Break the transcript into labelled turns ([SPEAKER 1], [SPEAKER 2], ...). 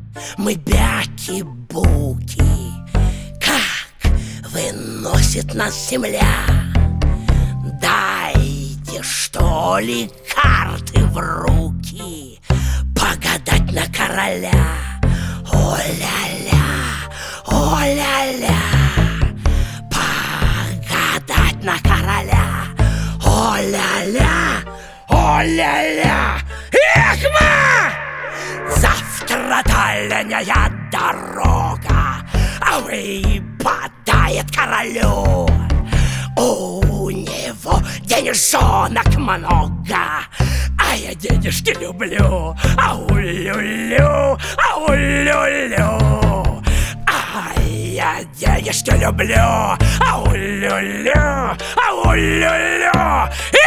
[SPEAKER 1] Мы бяки-буки. Как выносит нас земля? Дайте, что ли, карты в руки, погадать на короля. О-ля-ля, о-ля-ля, погадать на короля. О-ля-ля, о-ля-ля. Эхма! Завтра дальняя дорога, а выпадает королю. У него денежонок много, а я денежки люблю. Ау-лю-лю, ау-лю-лю, а я денежки люблю. Ау-лю-лю, ау-лю-лю.